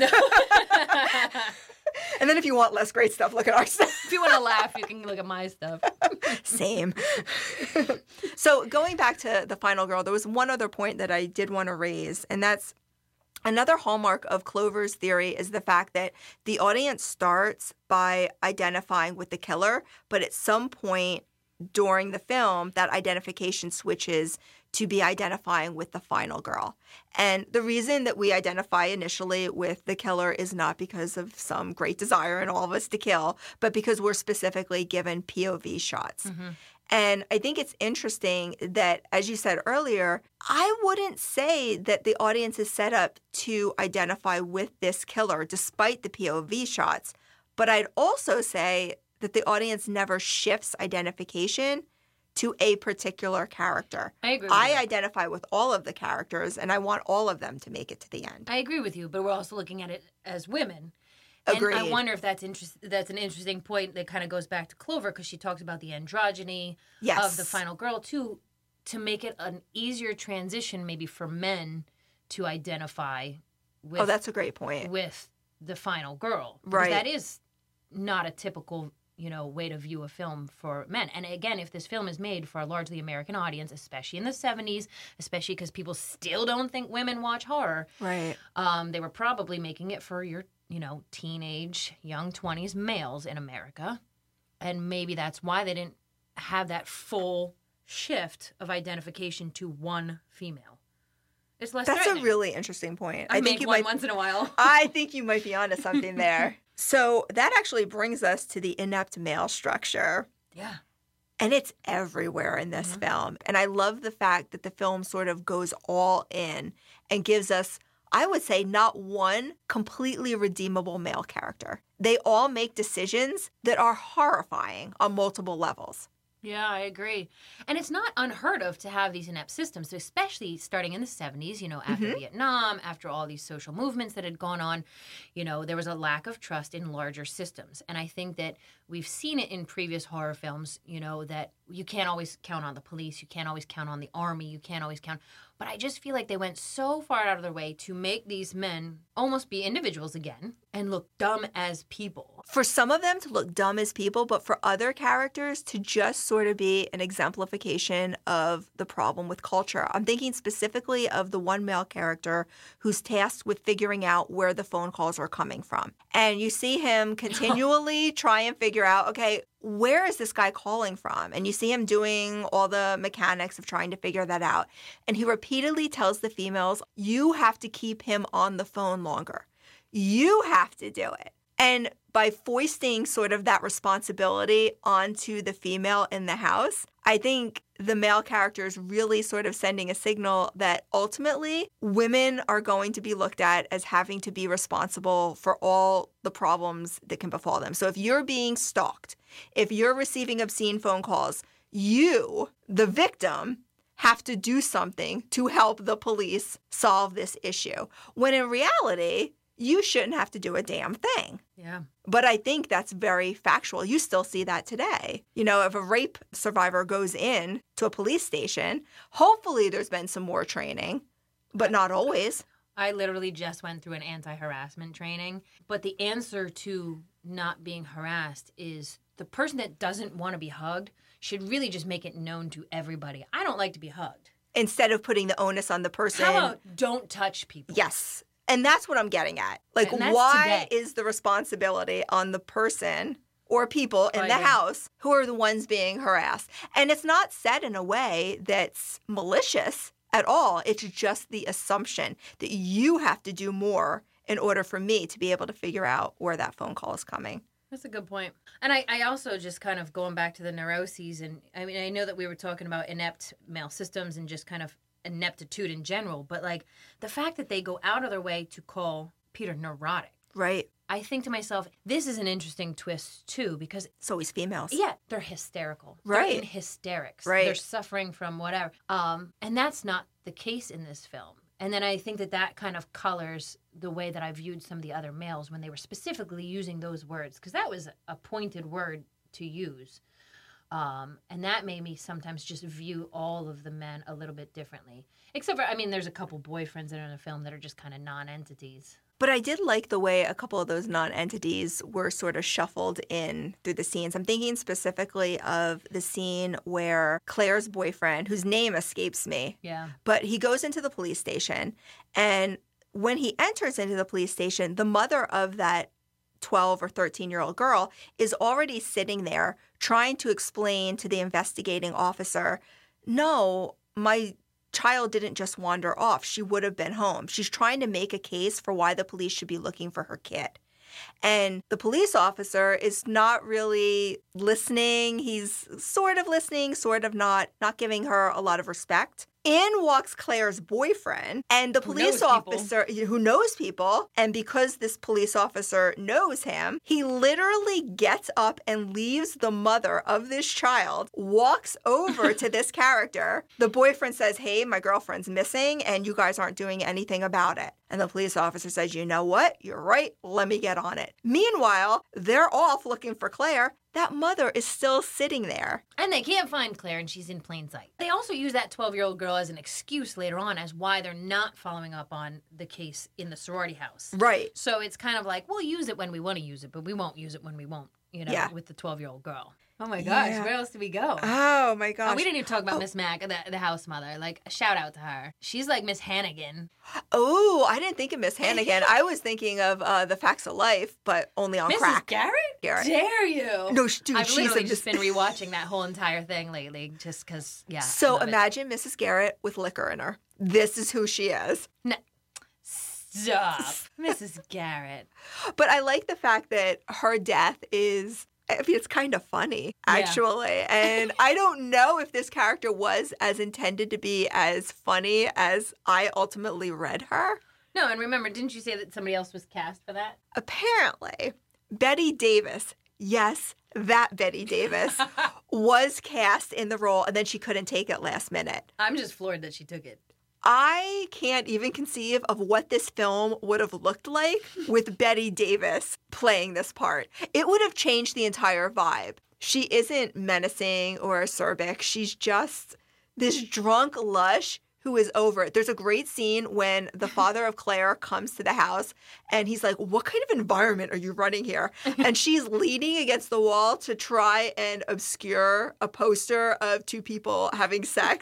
know. And then if you want less great stuff, look at our stuff. If you want to laugh, you can look at my stuff. Same. So going back to The Final Girl, there was one other point that I did want to raise, and that's another hallmark of Clover's theory is the fact that the audience starts by identifying with the killer, but at some point during the film, that identification switches to be identifying with the final girl. And the reason that we identify initially with the killer is not because of some great desire in all of us to kill, but because we're specifically given P O V shots. Mm-hmm. And I think it's interesting that, as you said earlier, I wouldn't say that the audience is set up to identify with this killer despite the P O V shots. But I'd also say that the audience never shifts identification to a particular character. I agree with I you. identify with all of the characters, and I want all of them to make it to the end. I agree with you, but we're also looking at it as women. And Agreed. I wonder if that's interest- that's an interesting point that kind of goes back to Clover, because she talks about the androgyny Yes. of the final girl, too, to make it an easier transition maybe for men to identify with, Oh, that's a great point. with the final girl. Because Right. that is not a typical, you know, way to view a film for men. And again, if this film is made for a largely American audience, especially in the seventies, especially because people still don't think women watch horror, Right. um, they were probably making it for your, you know, teenage, young twenties males in America. And maybe that's why they didn't have that full shift of identification to one female. It's less That's a threatening. really interesting point. I, I think make you one might once in a while. I think you might be onto something there. So that actually brings us to the inept male structure. Yeah. And it's everywhere in this Mm-hmm. film. And I love the fact that the film sort of goes all in and gives us, I would say, not one completely redeemable male character. They all make decisions that are horrifying on multiple levels. Yeah, I agree. And it's not unheard of to have these inept systems, especially starting in the seventies, you know, after Mhm. Vietnam, after all these social movements that had gone on. You know, there was a lack of trust in larger systems. And I think that we've seen it in previous horror films, you know, that you can't always count on the police, you can't always count on the army, you can't always count. But I just feel like they went so far out of their way to make these men almost be individuals again and look dumb as people. For some of them to look dumb as people, but for other characters to just sort of be an exemplification of the problem with culture. I'm thinking specifically of the one male character who's tasked with figuring out where the phone calls are coming from. And you see him continually try and figure out, okay, where is this guy calling from? And you see him doing all the mechanics of trying to figure that out. And he repeatedly tells the females, you have to keep him on the phone longer. You have to do it. And by foisting sort of that responsibility onto the female in the house, I think the male character is really sort of sending a signal that ultimately women are going to be looked at as having to be responsible for all the problems that can befall them. So if you're being stalked, if you're receiving obscene phone calls, you, the victim, have to do something to help the police solve this issue. When in reality, you shouldn't have to do a damn thing. Yeah. But I think that's very factual. You still see that today. You know, if a rape survivor goes in to a police station, hopefully there's been some more training, but not always. I literally just went through an anti-harassment training, but the answer to not being harassed is the person that doesn't want to be hugged should really just make it known to everybody. I don't like to be hugged. Instead of putting the onus on the person. How about don't touch people? Yes. And that's what I'm getting at. Like, And that's why today. is the responsibility on the person or people in I the agree. house who are the ones being harassed? And it's not said in a way that's malicious at all. It's just the assumption that you have to do more in order for me to be able to figure out where that phone call is coming. That's a good point. And I, I also just kind of going back to the neuroses, and I mean, I know that we were talking about inept male systems and just kind of ineptitude in general, but like the fact that they go out of their way to call Peter neurotic. Right. I think to myself, this is an interesting twist too, because It's always females. yeah, they're hysterical. Right. They're in hysterics. Right. They're suffering from whatever. Um, and that's not the case in this film. And then I think that that kind of colors the way that I viewed some of the other males when they were specifically using those words, because that was a pointed word to use. Um, and that made me sometimes just view all of the men a little bit differently. Except for, I mean, there's a couple boyfriends that are in the film that are just kind of non-entities. But I did like the way a couple of those non-entities were sort of shuffled in through the scenes. I'm thinking specifically of the scene where Claire's boyfriend, whose name escapes me, Yeah. but he goes into the police station, and when he enters into the police station, the mother of that twelve or thirteen-year-old girl is already sitting there trying to explain to the investigating officer, no, my child didn't just wander off. She would have been home. She's trying to make a case for why the police should be looking for her kid. And the police officer is not really listening. He's sort of listening, sort of not, not giving her a lot of respect. In walks Claire's boyfriend, and the police officer who knows people. And because this police officer knows him, he literally gets up and leaves the mother of this child, walks over to this character. The boyfriend says, hey, my girlfriend's missing, and you guys aren't doing anything about it. And the police officer says, you know what? You're right. Let me get on it. Meanwhile, they're off looking for Claire. That mother is still sitting there. And they can't find Claire, and she's in plain sight. They also use that twelve-year-old girl as an excuse later on as why they're not following up on the case in the sorority house. Right. So it's kind of like, we'll use it when we want to use it, but we won't use it when we won't, you know, Yeah. with the twelve-year-old girl. Oh, my gosh. Yeah. Where else do we go? Oh, my gosh. Oh, we didn't even talk about Oh. Miss Mac, the, the house mother. Like, a shout out to her. She's like Miss Hannigan. Oh, I didn't think of Miss Hannigan. I was thinking of uh, The Facts of Life, but only on Missus crack. Garrett? Garrett. Dare you? No, sh- dude, I've she's literally a just Miss- been rewatching that whole entire thing lately just because, yeah. I So love it. imagine Missus Garrett with liquor in her. This is who she is. No. Stop. Missus Garrett. But I like the fact that her death is, I mean, it's kind of funny, actually. And I don't know if this character was as intended to be as funny as I ultimately read her. No, and remember, didn't you say that somebody else was cast for that? Apparently, Betty Davis, yes, that Betty Davis, was cast in the role, and then she couldn't take it last minute. I'm just floored that she took it. I can't even conceive of what this film would have looked like with Betty Davis playing this part. It would have changed the entire vibe. She isn't menacing or acerbic. She's just this drunk lush who is over it. There's a great scene when the father of Claire comes to the house and he's like, what kind of environment are you running here? And she's leaning against the wall to try and obscure a poster of two people having sex.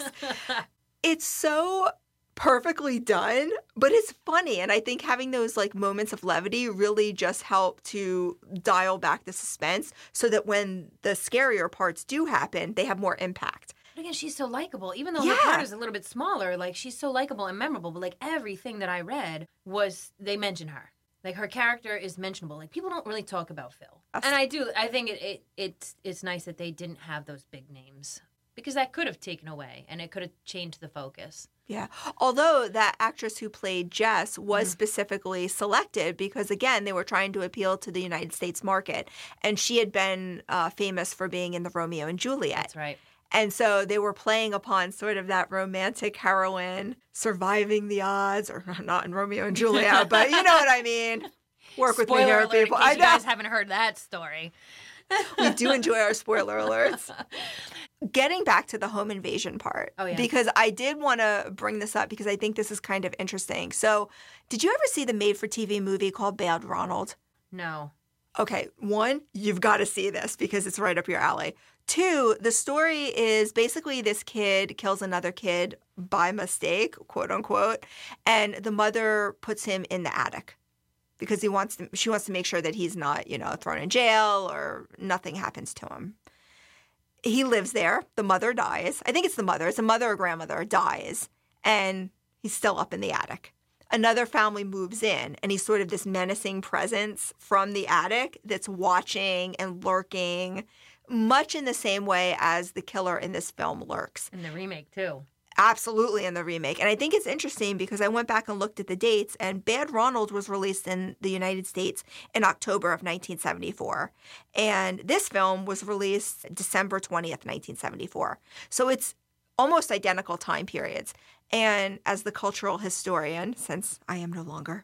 It's so perfectly done, but it's funny. And I think having those like moments of levity really just help to dial back the suspense so that when the scarier parts do happen, they have more impact. But again, she's so likable. Even though Yeah. her part is a little bit smaller, like she's so likable and memorable. But like everything that I read was they mention her. Like her character is mentionable. Like people don't really talk about Phil. And I do. I think it, it it's it's nice that they didn't have those big names because that could have taken away and it could have changed the focus. Yeah. Although that actress who played Jess was Mm-hmm. specifically selected because, again, they were trying to appeal to the United States market. And she had been uh, famous for being in the Romeo and Juliet. That's right. And so they were playing upon sort of that romantic heroine surviving the odds, or not in Romeo and Juliet, but you know what I mean. Work with me Spoiler here, alert, people. in case I you know. guys haven't heard that story. We do enjoy our spoiler alerts. Getting back to the home invasion part, Oh, yeah. because I did want to bring this up because I think this is kind of interesting. So, did you ever see the made-for-T V movie called Bad Ronald? No. Okay, one, you've got to see this because it's right up your alley. Two, the story is basically this kid kills another kid by mistake, quote unquote, and the mother puts him in the attic because he wants to, she wants to make sure that he's not, you know, thrown in jail or nothing happens to him. He lives there. The mother dies. I think it's the mother. It's a mother or grandmother dies, and he's still up in the attic. Another family moves in, and he's sort of this menacing presence from the attic that's watching and lurking, much in the same way as the killer in this film lurks. In the remake, too. Absolutely in the remake. And I think it's interesting because I went back and looked at the dates, and Bad Ronald was released in the United States in October of nineteen seventy-four. And this film was released December twentieth, nineteen seventy-four. So it's almost identical time periods. And as the cultural historian, since I am no longer,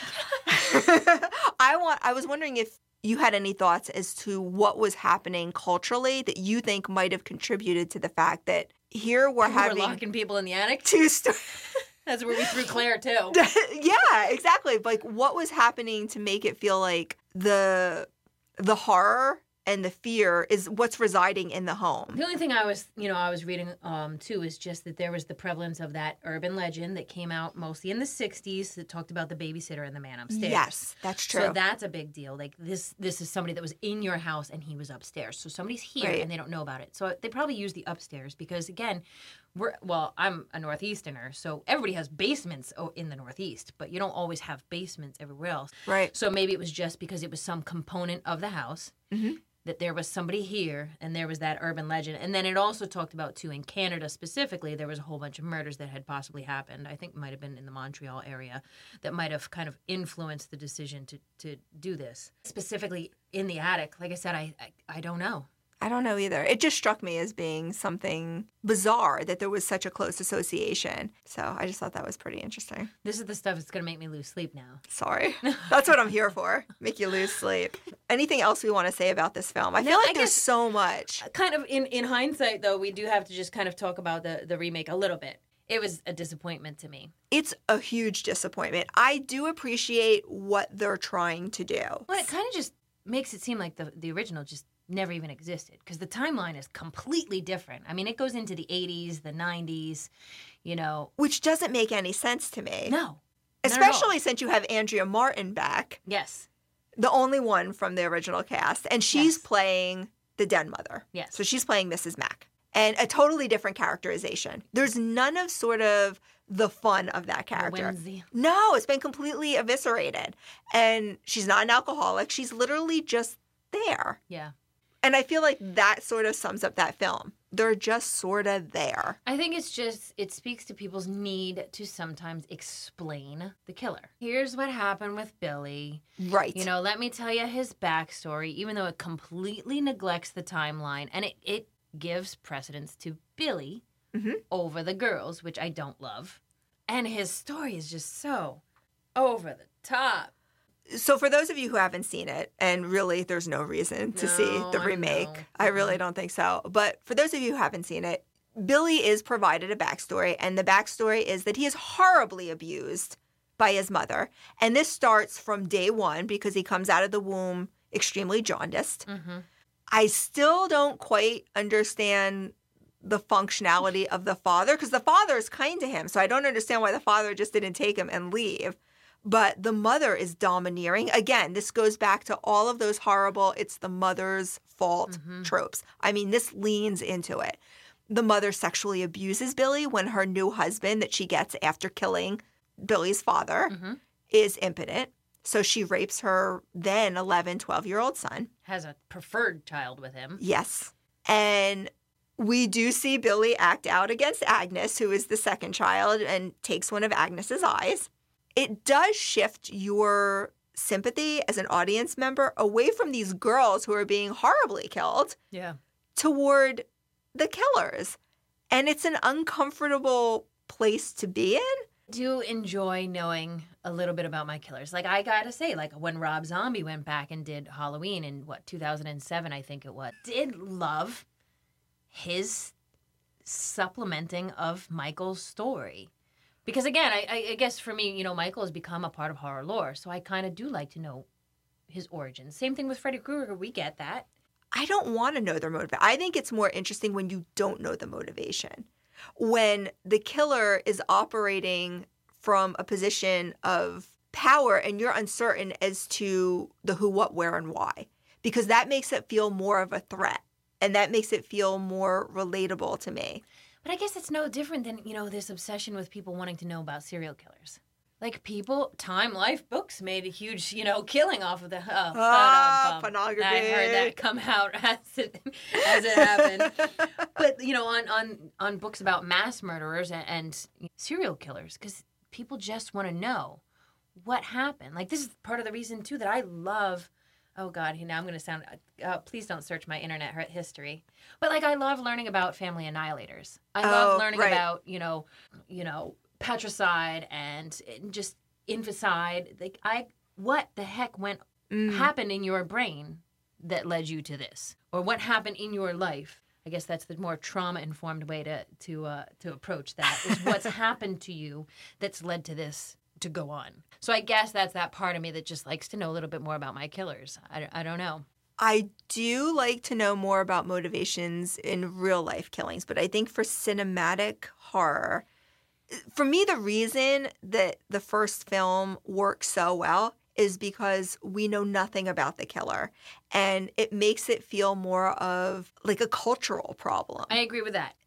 I want I was wondering if you had any thoughts as to what was happening culturally that you think might have contributed to the fact that here we're We're having locking people in the attic. two stories. That's where we threw Claire, too. Yeah, exactly. Like what was happening to make it feel like the the horror and the fear is what's residing in the home. The only thing I was, you know, I was reading um, too is just that there was the prevalence of that urban legend that came out mostly in the sixties that talked about the babysitter and the man upstairs. Yes, that's true. So that's a big deal. Like this, this is somebody that was in your house and he was upstairs. So somebody's here Right. and they don't know about it. So they probably use the upstairs because again, we're well, I'm a Northeasterner, so everybody has basements o- in the Northeast, but you don't always have basements everywhere else. Right. So maybe it was just because it was some component of the house Mm-hmm. that there was somebody here, and there was that urban legend. And then it also talked about, too, in Canada specifically, there was a whole bunch of murders that had possibly happened. I think it might have been in the Montreal area that might have kind of influenced the decision to, to do this. Specifically in the attic, like I said, I, I, I don't know. I don't know either. It just struck me as being something bizarre that there was such a close association. So I just thought that was pretty interesting. This is the stuff that's going to make me lose sleep now. Sorry. That's what I'm here for. Make you lose sleep. Anything else we want to say about this film? I feel No, like I there's guess- so much. Kind of in, in hindsight, though, we do have to just kind of talk about the, the remake a little bit. It was a disappointment to me. It's a huge disappointment. I do appreciate what they're trying to do. Well, it kind of just makes it seem like the, the original just never even existed, because the timeline is completely different. I mean, it goes into the eighties, the nineties, you know. Which doesn't make any sense to me. No. not at all. Especially since you have Andrea Martin back, Yes. the only one from the original cast, and she's Yes. playing the den mother. Yes. So she's playing Missus Mack. And a totally different characterization. There's none of sort of the fun of that character. whimsy. No, it's been completely eviscerated. And she's not an alcoholic. She's literally just there. Yeah. And I feel like that sort of sums up that film. They're just sort of there. I think it's just, it speaks to people's need to sometimes explain the killer. Here's what happened with Billy. Right. You know, let me tell you his backstory, even though it completely neglects the timeline, and it, it gives precedence to Billy Mhm. over the girls, which I don't love. And his story is just so over the top. So for those of you who haven't seen it, and really there's no reason to see No, the I remake, know. I really don't think so. But for those of you who haven't seen it, Billy is provided a backstory, and the backstory is that he is horribly abused by his mother. And this starts from day one because he comes out of the womb extremely jaundiced. Mm-hmm. I still don't quite understand the functionality of the father, because the father is kind to him. So I don't understand why the father just didn't take him and leave. But the mother is domineering. Again, this goes back to all of those horrible, it's the mother's fault Mhm. tropes. I mean, this leans into it. The mother sexually abuses Billy when her new husband that she gets after killing Billy's father Mhm. is impotent. So she rapes her then eleven, twelve-year-old son. Has a preferred child with him. Yes. And we do see Billy act out against Agnes, who is the second child, and takes one of Agnes's eyes. It does shift your sympathy as an audience member away from these girls who are being horribly killed Yeah. toward the killers. And it's an uncomfortable place to be in. Do enjoy knowing a little bit about my killers. Like, I gotta say, like, when Rob Zombie went back and did Halloween in, what, two thousand seven, I think it was, did love his supplementing of Michael's story. Because, again, I, I- I guess for me, you know, Michael has become a part of horror lore, so I kind of do like to know his origins. Same thing with Freddy Krueger. We get that. I don't want to know their motivation. I think it's more interesting when you don't know the motivation. When the killer is operating from a position of power and you're uncertain as to the who, what, where, and why. Because that makes it feel more of a threat. And that makes it feel more relatable to me. But I guess it's no different than, you know, this obsession with people wanting to know about serial killers. Like, people, Time Life Books made a huge, you know, killing off of the... Oh, Ah, ba-dum-bum. pornography. I heard that come out as it, as it happened. But, you know, on, on, on books about mass murderers and, and serial killers, because people just want to know what happened. Like, this is part of the reason, too, that I love... Oh, God, now I'm going to sound... Uh, please don't search my internet history. But, like, I love learning about family annihilators. I love Oh, learning right. about, you know, you know, patricide and just infanticide. Like, I... What the heck went... Mm. happened in your brain that led you to this? Or what happened in your life? I guess that's the more trauma-informed way to, to, uh, to approach that, is what's happened to you that's led to this to go on. So I guess that's that part of me that just likes to know a little bit more about my killers. I, I don't know. I do like to know more about motivations in real life killings, but I think for cinematic horror, for me, the reason that the first film works so well is because we know nothing about the killer, and it makes it feel more of like a cultural problem. I agree with that.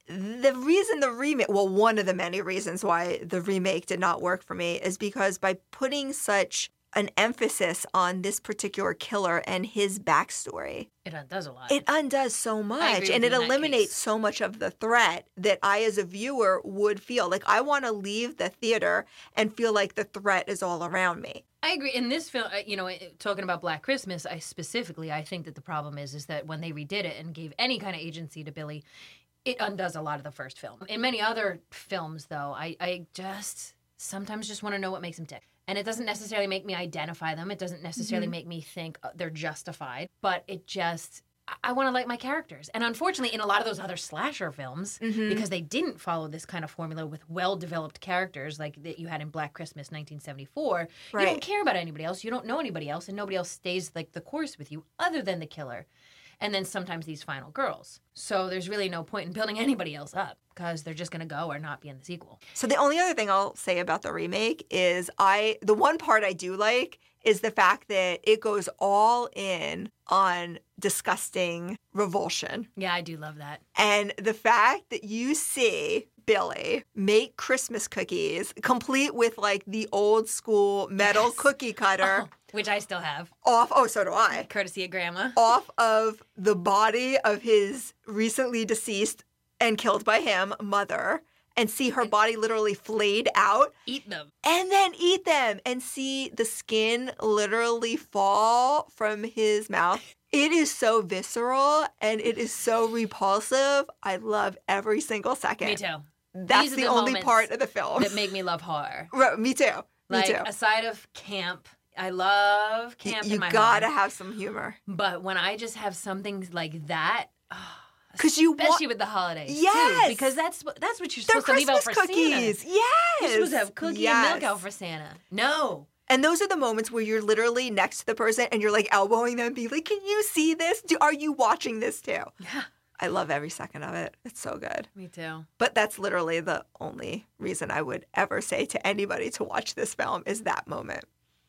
the reason the remake, well, one of the many reasons why the remake did not work for me is because by putting such an emphasis on this particular killer and his backstory, It undoes a lot. it undoes so much agree and with it you in that eliminates case. so much of the threat that I, as a viewer, would feel. Like, I want to leave the theater and feel like the threat is all around me. I agree. In this film, uh, you know, uh, talking about Black Christmas, I specifically, I think that the problem is, is that when they redid it and gave any kind of agency to Billy, it undoes a lot of the first film. In many other films, though, I, I just sometimes just want to know what makes them tick. And it doesn't necessarily make me identify them. It doesn't necessarily Mhm. make me think uh, they're justified. But it just, I, I want to like my characters. And unfortunately, in a lot of those other slasher films, Mhm. because they didn't follow this kind of formula with well-developed characters like that you had in Black Christmas nineteen seventy-four, you Right. don't care about anybody else. You don't know anybody else, and nobody else stays like the course with you other than the killer. And then sometimes these final girls. So there's really no point in building anybody else up because they're just going to go or not be in the sequel. So the only other thing I'll say about the remake is I the one part I do like is the fact that it goes all in on disgusting revulsion. Yeah, I do love that. And the fact that you see Billy make Christmas cookies complete with like the old school metal Yes. cookie cutter Oh, which I still have, off oh so do I. courtesy of Grandma. Off of the body of his recently deceased and killed by him mother, and see her body literally flayed out, Eat them. and then eat them and see the skin literally fall from his mouth. It is so visceral and it is so repulsive. I love every single second. Me too. That's These are the, the only moments part of the film. That make me love horror. Right, me too. Me Like too. aside of camp, I love Y- camp you in my gotta home. have some humor. But when I just have something like that, oh, 'Cause you want- especially with the holidays, too, Yes! because that's what that's what you're They're supposed to leave out Christmas for cookies. Santa. Yes. You're supposed to have cookie yes. and milk out for Santa. No, And those are the moments where you're literally next to the person and you're like elbowing them and be like, "Can you see this? Do, are you watching this too?" yeah, I love every second of it. It's so good. me too. But that's literally the only reason I would ever say to anybody to watch this film is that moment.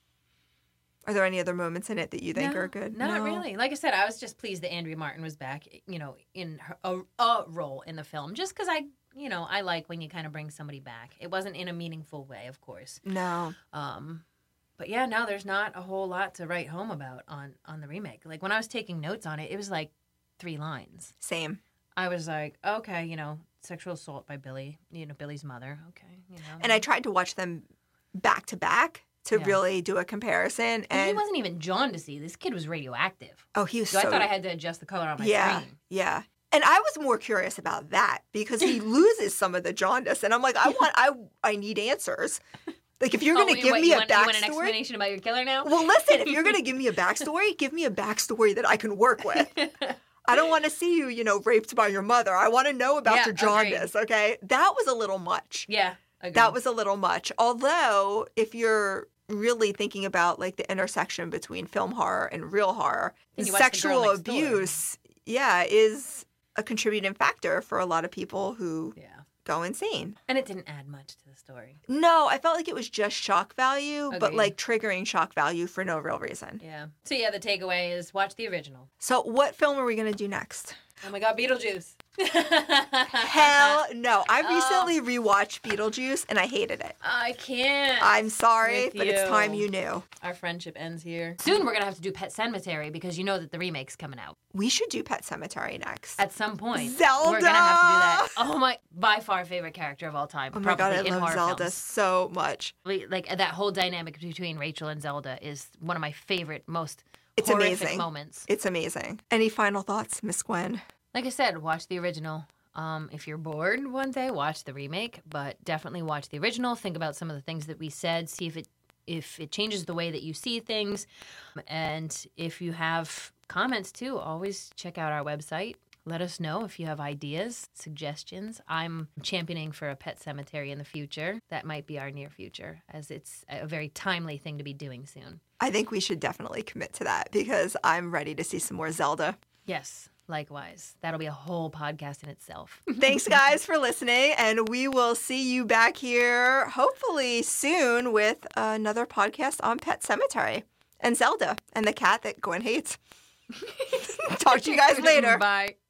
Are there any other moments in it that you think no, are good? Not No. really. Like I said, I was just pleased that Andrea Martin was back. You know, in her, a, a role in the film, just because I, you know, I like when you kind of bring somebody back. It wasn't in a meaningful way, of course. No. Um, but yeah, no, there's not a whole lot to write home about on on the remake. Like when I was taking notes on it, it was like three lines. Same. I was like, okay, you know, sexual assault by Billy, you know, Billy's mother. Okay, you know. And I tried to watch them back to back to Yeah. really do a comparison. And And he wasn't even jaundiced. This kid was radioactive. oh, he was So, so I thought I had to adjust the color on my yeah, screen. yeah. And I was more curious about that because he loses some of the jaundice, and I'm like, I want, I, I need answers. Like, if you're Oh, going to wait, give what, me you a want, you want an backstory, explanation about your killer now? well, listen, if you're going to give me a backstory, give me a backstory that I can work with. I don't want to see you, you know, raped by your mother. I want to know about Yeah, your jaundice. Okay, that was a little much. Yeah, agreed. That was a little much. Although, if you're really thinking about like the intersection between film horror and real horror, And you watch The Girl sexual Next Door. abuse, yeah, is a contributing factor for a lot of people who yeah. go insane. And it didn't add much to the story. No, I felt like it was just shock value, but Agreed. like triggering shock value for no real reason. Yeah. So yeah, the takeaway is watch the original. So, what film are we going to do next? Oh my God, Beetlejuice. Hell no. I Oh. recently rewatched Beetlejuice and I hated it. I can't. I'm sorry, With but it's time you. you knew. Our friendship ends here. Soon we're going to have to do Pet Sematary because you know that the remake's coming out. We should do Pet Cemetery next. At some point. Zelda! We're going to have to do that. Oh my, by far favorite character of all time. Oh my god, I probably in love horror Zelda films. so much. Like like, that whole dynamic between Rachel and Zelda is one of my favorite, most It's horrific amazing. moments. It's amazing. Any final thoughts, Miss Gwen? Like I said, watch the original. Um, if you're bored one day, watch the remake, but definitely watch the original. Think about some of the things that we said. See if it if it changes the way that you see things. And if you have comments too, always check out our website. Let us know if you have ideas, suggestions. I'm championing for a Pet Cemetery in the future. That might be our near future, as it's a very timely thing to be doing soon. I think we should definitely commit to that because I'm ready to see some more Zelda. Yes, likewise. That'll be a whole podcast in itself. Thanks, guys, for listening, and we will see you back here hopefully soon with another podcast on Pet Cemetery and Zelda and the cat that Gwen hates. Talk to you guys later. Bye.